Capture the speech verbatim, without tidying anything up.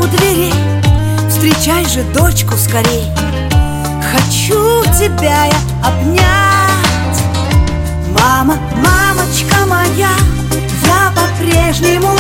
дверей. Встречай же дочку скорей. Хочу тебя я обнять. Мама, мамочка моя, я по-прежнему